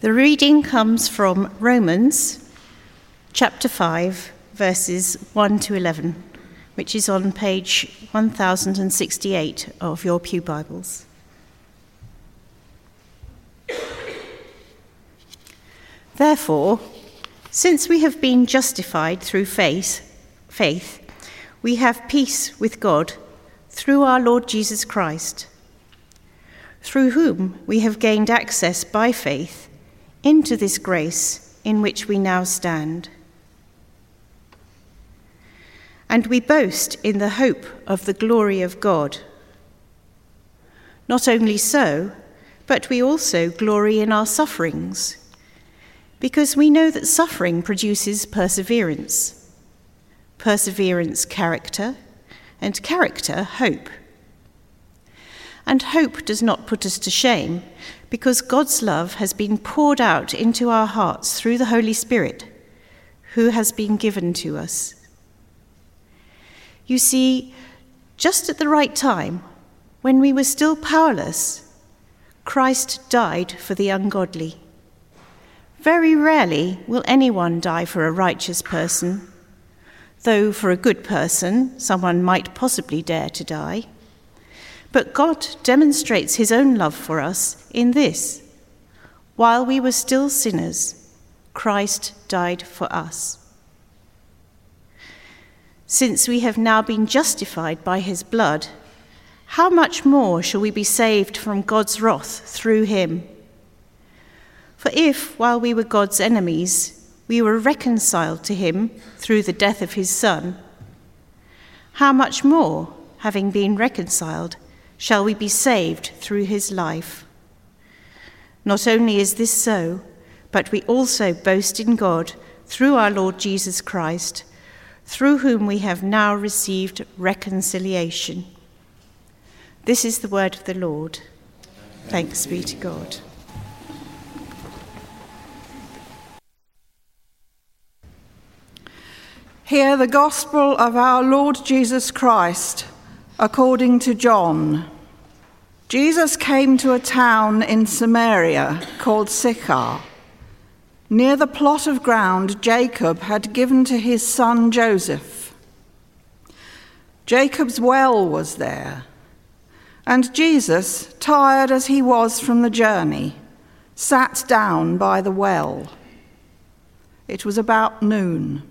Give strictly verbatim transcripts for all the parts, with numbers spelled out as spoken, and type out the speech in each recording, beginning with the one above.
The reading comes from Romans chapter five, verses one to eleven, which is on page one thousand sixty-eight of your Pew Bibles. Therefore, since we have been justified through faith, faith, we have peace with God through our Lord Jesus Christ, through whom we have gained access by faith into this grace in which we now stand. And we boast in the hope of the glory of God. Not only so, but we also glory in our sufferings, because we know that suffering produces perseverance, perseverance character, and character hope. And hope does not put us to shame, because God's love has been poured out into our hearts through the Holy Spirit, who has been given to us. You see, just at the right time, when we were still powerless, Christ died for the ungodly. Very rarely will anyone die for a righteous person, though for a good person, someone might possibly dare to die. But God demonstrates his own love for us in this: while we were still sinners, Christ died for us. Since we have now been justified by his blood, how much more shall we be saved from God's wrath through him? For if, while we were God's enemies, we were reconciled to him through the death of his Son, how much more, having been reconciled, shall we be saved through his life? Not only is this so, but we also boast in God through our Lord Jesus Christ, through whom we have now received reconciliation. This is the word of the Lord. Thanks be to God. Hear the gospel of our Lord Jesus Christ according to John. Jesus came to a town in Samaria called Sychar, near the plot of ground Jacob had given to his son Joseph. Jacob's well was there, and Jesus, tired as he was from the journey, sat down by the well. It was about noon.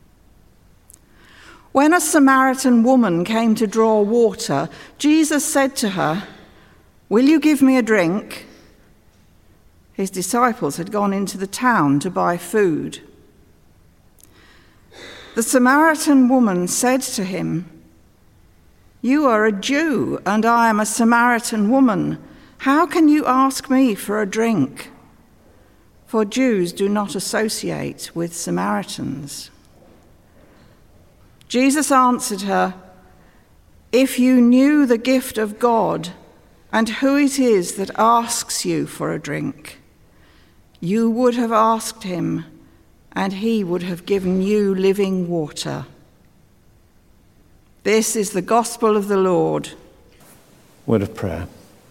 When a Samaritan woman came to draw water, Jesus said to her, "Will you give me a drink?" His disciples had gone into the town to buy food. The Samaritan woman said to him, "You are a Jew, and I am a Samaritan woman. How can you ask me for a drink?" For Jews do not associate with Samaritans. Jesus answered her, "If you knew the gift of God and who it is that asks you for a drink, you would have asked him, and he would have given you living water." This is the gospel of the Lord. Word of prayer.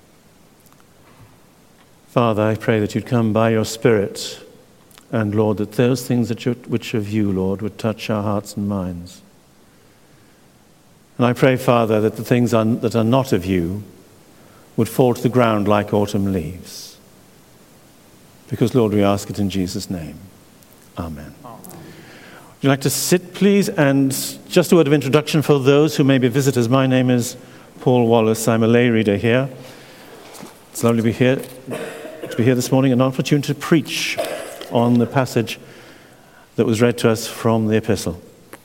Father, I pray that you'd come by your Spirit, and Lord, that those things that you, which of you, Lord, would touch our hearts and minds. And I pray, Father, that the things are, that are not of you would fall to the ground like autumn leaves. Because, Lord, we ask it in Jesus' name. Amen. Amen. Would you like to sit, please? And just a word of introduction for those who may be visitors. My name is Paul Wallace. I'm a lay reader here. It's lovely to be here, to be here this morning, an opportunity to preach on the passage that was read to us from the epistle.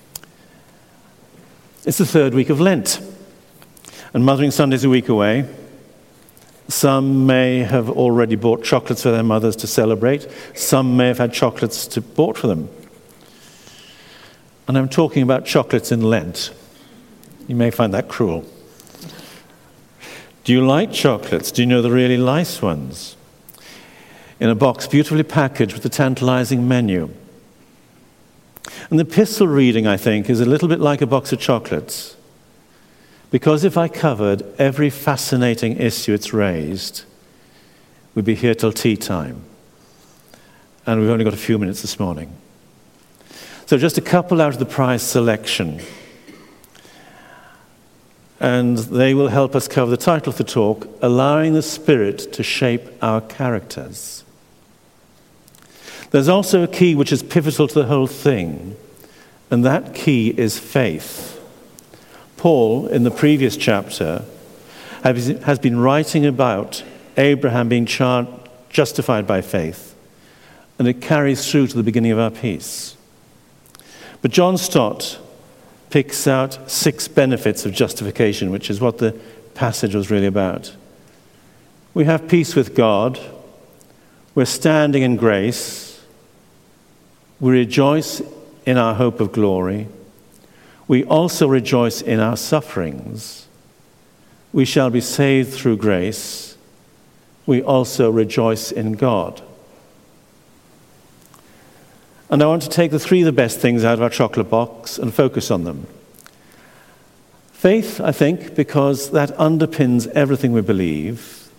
It's the third week of Lent, and Mothering Sunday's a week away. Some may have already bought chocolates for their mothers to celebrate. Some may have had chocolates to bought for them. And I'm talking about chocolates in Lent. You may find that cruel. Do you like chocolates? Do you know the really nice ones? In a box beautifully packaged with a tantalizing menu. And the epistle reading, I think, is a little bit like a box of chocolates. Because if I covered every fascinating issue it's raised, we'd be here till tea time. and we've only got a few minutes this morning. So just a couple out of the prize selection. And they will help us cover the title of the talk, Allowing the Spirit to Shape Our Characters. There's also a key which is pivotal to the whole thing, and that key is faith. Paul, in the previous chapter, has been writing about Abraham being char- justified by faith, and it carries through to the beginning of our piece. But John Stott picks out six benefits of justification, which is what the passage was really about. We have peace with God, we're standing in grace, we rejoice in our hope of glory, we also rejoice in our sufferings, we shall be saved through grace, we also rejoice in God. And I want to take the three of the best things out of our chocolate box and focus on them. Faith, I think, because that underpins everything we believe.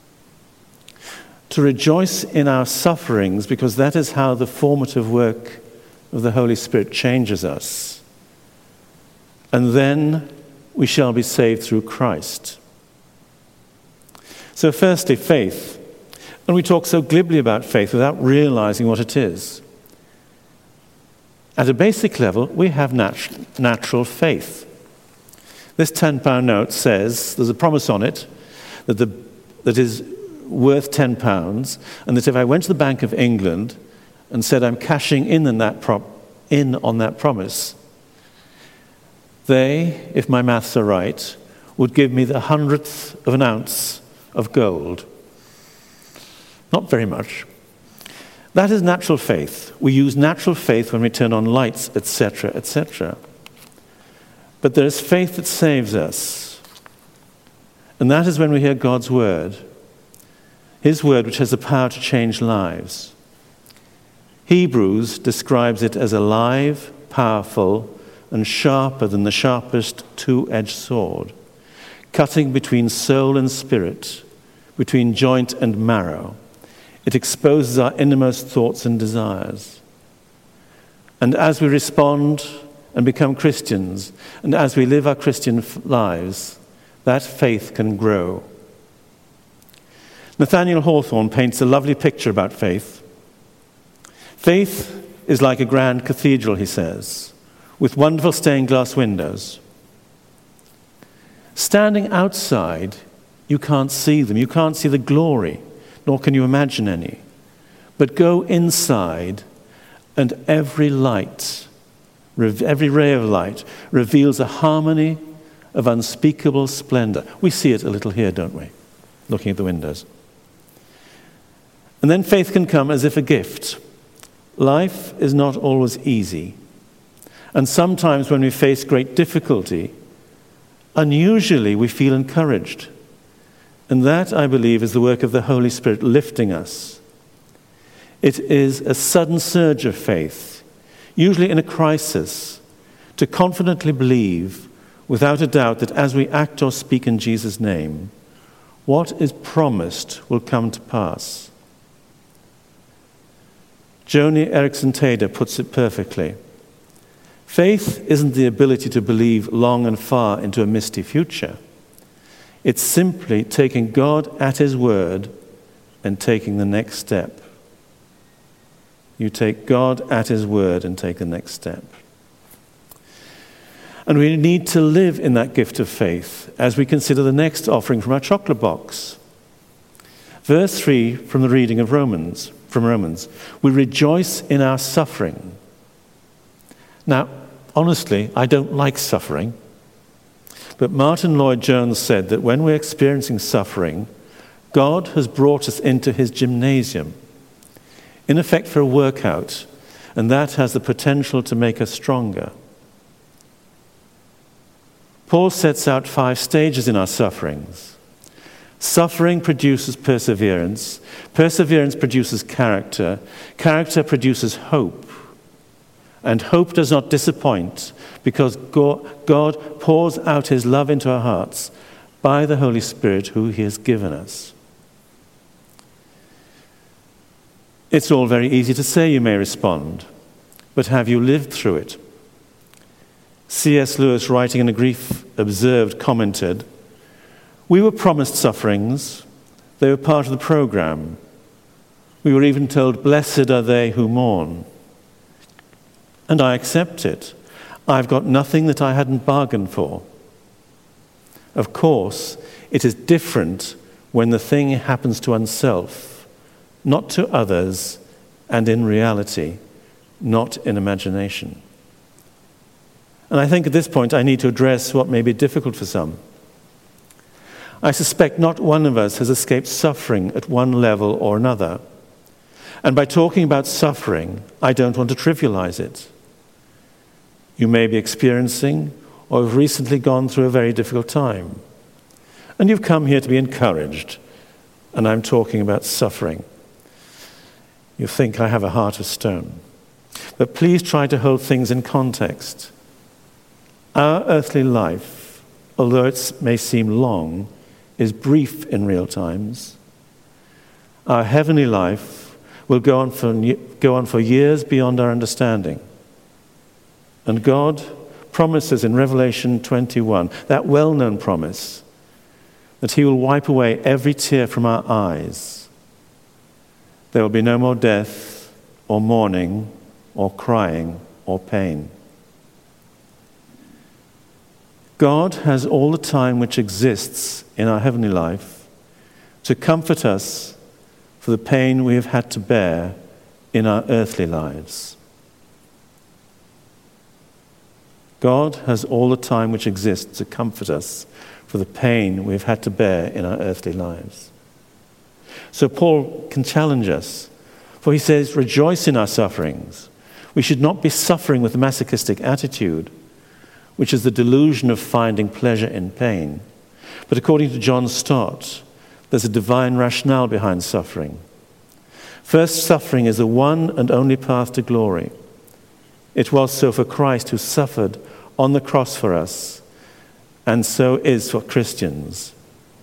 To rejoice in our sufferings, because that is how the formative work of the Holy Spirit changes us. And then we shall be saved through Christ. So firstly, faith. And we talk so glibly about faith without realizing what it is. At a basic level, we have nat- natural faith. This ten pound note says, there's a promise on it, that the that is worth ten pounds, and that if I went to the Bank of England and said I'm cashing in on that, pro- in on that promise, they, if my maths are right, would give me the hundredth of an ounce of gold. Not very much. That is natural faith. We use natural faith when we turn on lights, et cetera, et cetera. But there is faith that saves us. And that is when we hear God's word. His word, which has the power to change lives. Hebrews describes it as alive, powerful, and sharper than the sharpest two-edged sword, cutting between soul and spirit, between joint and marrow. It exposes our innermost thoughts and desires. And as we respond and become Christians, and as we live our Christian lives, that faith can grow. Nathaniel Hawthorne paints a lovely picture about faith. Faith is like a grand cathedral, he says, with wonderful stained glass windows. Standing outside, you can't see them. You can't see the glory, nor can you imagine any. But go inside, and every light, every ray of light, reveals a harmony of unspeakable splendor. We see it a little here, don't we? Looking at the windows. And then faith can come as if a gift. Life is not always easy. And sometimes when we face great difficulty, unusually we feel encouraged. And that, I believe, is the work of the Holy Spirit lifting us. It is a sudden surge of faith, usually in a crisis, to confidently believe, without a doubt, that as we act or speak in Jesus' name, what is promised will come to pass. Joni Eareckson Tada puts it perfectly. Faith isn't the ability to believe long and far into a misty future. It's simply taking God at his word and taking the next step. You take God at his word and take the next step. And we need to live in that gift of faith as we consider the next offering from our chocolate box. Verse three from the reading of Romans, from Romans. We rejoice in our suffering. Now, honestly, I don't like suffering. But Martin Lloyd-Jones said that when we're experiencing suffering, God has brought us into his gymnasium, in effect for a workout, and that has the potential to make us stronger. Paul sets out five stages in our sufferings. Suffering produces perseverance. Perseverance produces character. Character produces hope. And hope does not disappoint because God pours out his love into our hearts by the Holy Spirit who he has given us. It's all very easy to say, you may respond, but have you lived through it? C S Lewis, writing in A Grief Observed, commented, "We were promised sufferings. They were part of the program. We were even told, 'Blessed are they who mourn.' And I accept it. I've got nothing that I hadn't bargained for. Of course, it is different when the thing happens to oneself, not to others, and in reality, not in imagination." And I think at this point I need to address what may be difficult for some. I suspect not one of us has escaped suffering at one level or another. And by talking about suffering, I don't want to trivialize it. You may be experiencing or have recently gone through a very difficult time. And you've come here to be encouraged. And I'm talking about suffering. You think I have a heart of stone. But please try to hold things in context. Our earthly life, although it may seem long, is brief in real times. Our heavenly life will go on for, go on for years beyond our understanding. And God promises in Revelation twenty-one, that well-known promise, that he will wipe away every tear from our eyes. There will be no more death or mourning or crying or pain. God has all the time which exists in our heavenly life to comfort us for the pain we have had to bear in our earthly lives. God has all the time which exists to comfort us for the pain we have had to bear in our earthly lives. So Paul can challenge us, for he says, rejoice in our sufferings. We should not be suffering with a masochistic attitude, which is the delusion of finding pleasure in pain. But according to John Stott, there's a divine rationale behind suffering. First, suffering is the one and only path to glory. It was so for Christ, who suffered on the cross for us, and so is for Christians.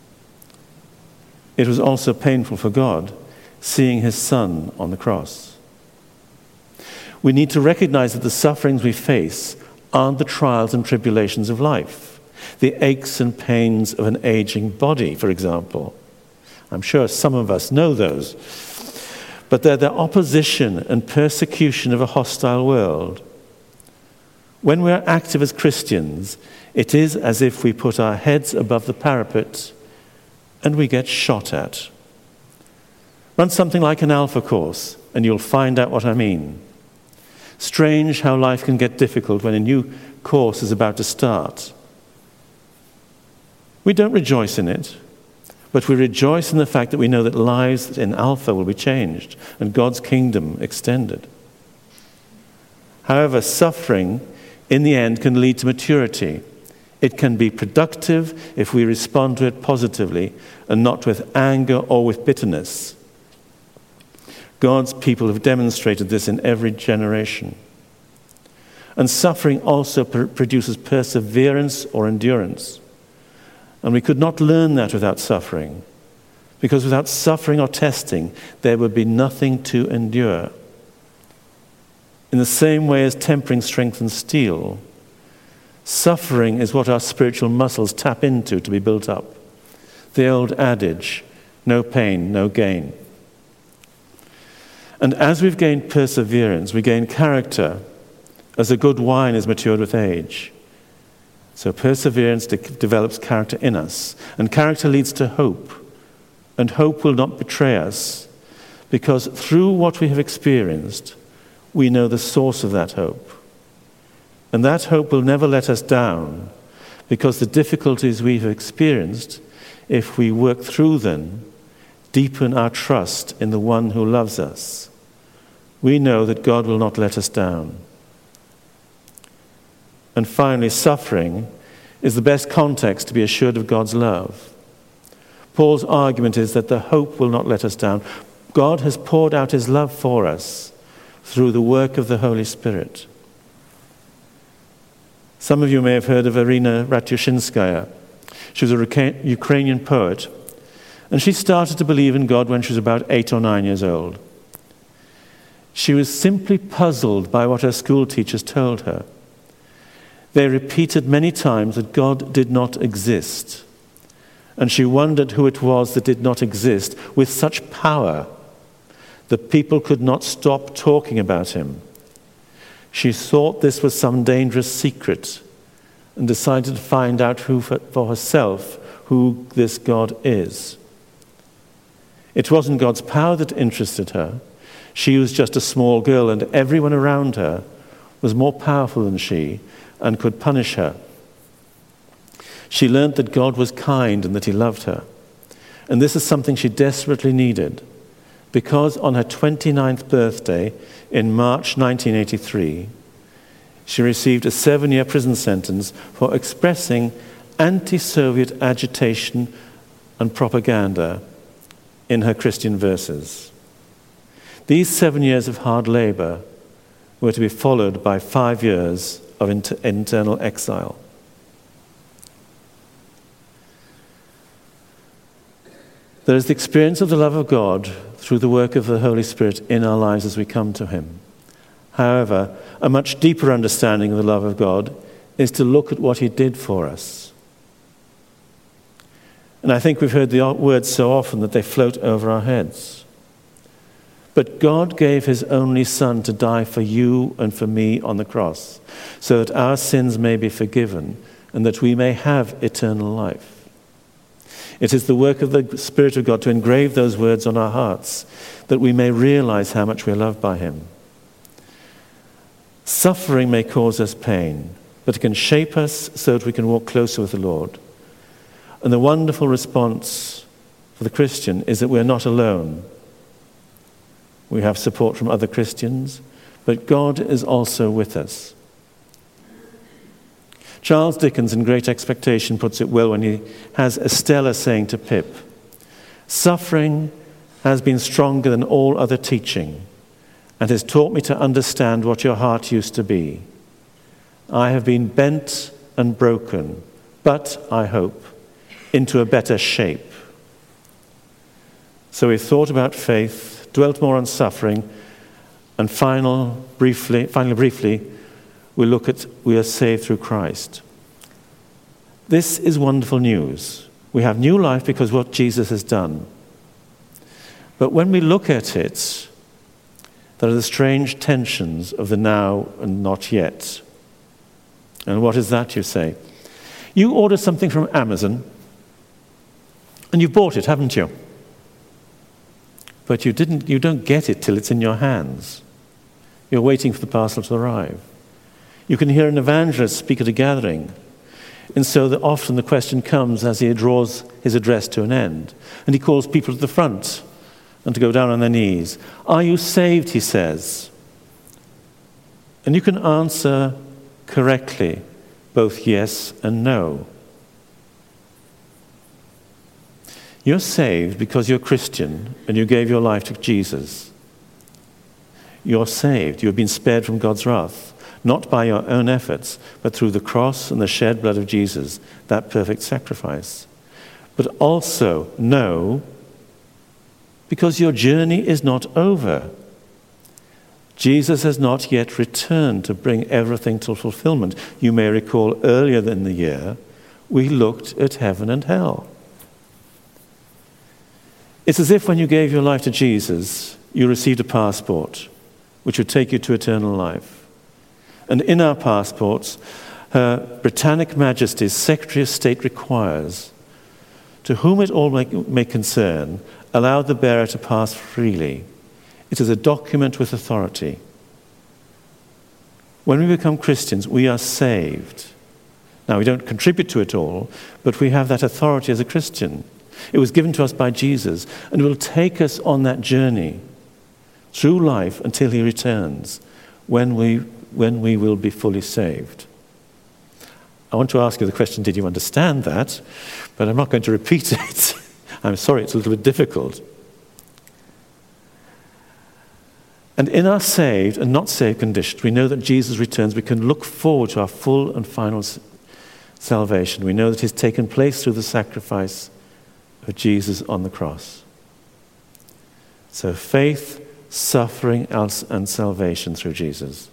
It was also painful for God, seeing his Son on the cross. We need to recognize that the sufferings we face aren't the trials and tribulations of life, the aches and pains of an aging body, for example. I'm sure some of us know those. But they're the opposition and persecution of a hostile world. When we're active as Christians, it is as if we put our heads above the parapet and we get shot at. Run something like an Alpha course and you'll find out what I mean. Strange how life can get difficult when a new course is about to start. We don't rejoice in it, but we rejoice in the fact that we know that lives in Alpha will be changed and God's kingdom extended. However, suffering in the end can lead to maturity. It can be productive if we respond to it positively and not with anger or with bitterness. God's people have demonstrated this in every generation. And suffering also pr- produces perseverance or endurance. And we could not learn that without suffering, because without suffering or testing, there would be nothing to endure. In the same way as tempering strengthens steel, suffering is what our spiritual muscles tap into to be built up. The old adage, no pain, no gain. And as we've gained perseverance, we gain character, as a good wine is matured with age. So perseverance de- develops character in us, and character leads to hope. And hope will not betray us, because through what we have experienced, we know the source of that hope. And that hope will never let us down, because the difficulties we have experienced, if we work through them, deepen our trust in the one who loves us. We know that God will not let us down. And finally, suffering is the best context to be assured of God's love. Paul's argument is that the hope will not let us down. God has poured out his love for us through the work of the Holy Spirit. Some of you may have heard of Irina Ratyushinskaya. She was a Ukrainian poet, and she started to believe in God when she was about eight or nine years old. She was simply puzzled by what her school teachers told her. They repeated many times that God did not exist, and she wondered who it was that did not exist with such power that people could not stop talking about him. She thought this was some dangerous secret and decided to find out who for, for herself who this God is. It wasn't God's power that interested her. She was just a small girl, and everyone around her was more powerful than she and could punish her. She learned that God was kind and that he loved her. And this is something she desperately needed, because on her twenty-ninth birthday in March nineteen eighty-three, she received a seven-year prison sentence for expressing anti-Soviet agitation and propaganda in her Christian verses. These seven years of hard labor were to be followed by five years of inter- internal exile. There is the experience of the love of God through the work of the Holy Spirit in our lives as we come to him. However, a much deeper understanding of the love of God is to look at what he did for us. And I think we've heard the words so often that they float over our heads. But God gave his only Son to die for you and for me on the cross, so that our sins may be forgiven and that we may have eternal life. It is the work of the Spirit of God to engrave those words on our hearts, that we may realize how much we are loved by him. Suffering may cause us pain, but it can shape us so that we can walk closer with the Lord. And the wonderful response for the Christian is that we're not alone. We have support from other Christians, but God is also with us. Charles Dickens in Great Expectation puts it well when he has Estella saying to Pip, "Suffering has been stronger than all other teaching and has taught me to understand what your heart used to be. I have been bent and broken, but, I hope, into a better shape." So we've thought about faith, dwelt more on suffering, and final, briefly, finally, briefly, we look at we are saved through Christ. This is wonderful news. We have new life because of what Jesus has done. But when we look at it, there are the strange tensions of the now and not yet. And what is that, you say? You order something from Amazon, and you've bought it, haven't you? But you didn't. You don't get it till it's in your hands. You're waiting for the parcel to arrive. You can hear an evangelist speak at a gathering, and so that often the question comes as he draws his address to an end, and he calls people to the front and to go down on their knees. "Are you saved?" he says. And you can answer correctly both yes and no. You're saved because you're Christian and you gave your life to Jesus. You're saved. You've been spared from God's wrath, not by your own efforts, but through the cross and the shed blood of Jesus, that perfect sacrifice. But also no, because your journey is not over. Jesus has not yet returned to bring everything to fulfillment. You may recall earlier in the year, we looked at heaven and hell. It's as if when you gave your life to Jesus, you received a passport which would take you to eternal life. And in our passports, Her Britannic Majesty's Secretary of State requires, to whom it all may, may concern, allow the bearer to pass freely. It is a document with authority. When we become Christians, we are saved. Now, we don't contribute to it all, but we have that authority as a Christian. It was given to us by Jesus, and it will take us on that journey through life until he returns, when we, when we will be fully saved. I want to ask you the question, did you understand that? But I'm not going to repeat it. I'm sorry, it's a little bit difficult. And in our saved and not saved condition, we know that Jesus returns. We can look forward to our full and final salvation. We know that it's taken place through the sacrifice of Jesus on the cross. So faith suffering and salvation through Jesus.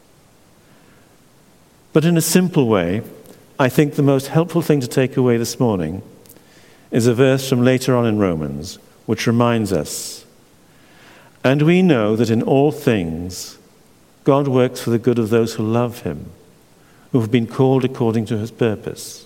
But in a simple way, I think the most helpful thing to take away this morning is a verse from later on in Romans, which reminds us, "And we know that in all things God works for the good of those who love him, who have been called according to his purpose."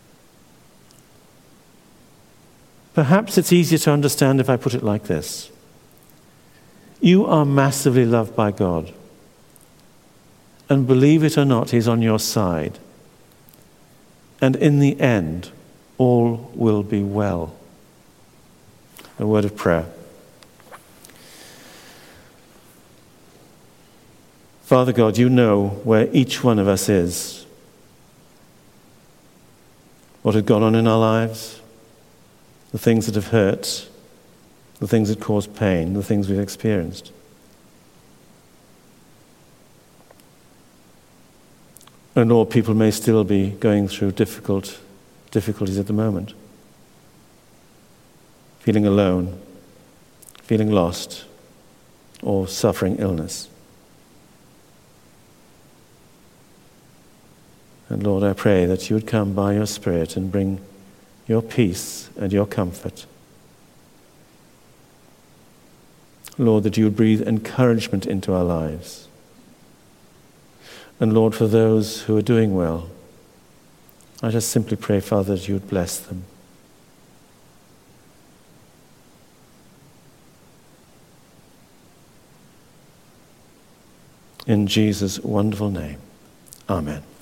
Perhaps it's easier to understand if I put it like this. You are massively loved by God. And believe it or not, he's on your side. And in the end, all will be well. A word of prayer. Father God, you know where each one of us is, what had gone on in our lives, the things that have hurt, the things that cause pain, the things we've experienced. And Lord, people may still be going through difficult difficulties at the moment, feeling alone, feeling lost, or suffering illness. And Lord, I pray that you would come by your Spirit and bring your peace and your comfort. Lord, that you would breathe encouragement into our lives. And Lord, for those who are doing well, I just simply pray, Father, that you would bless them. In Jesus' wonderful name, amen.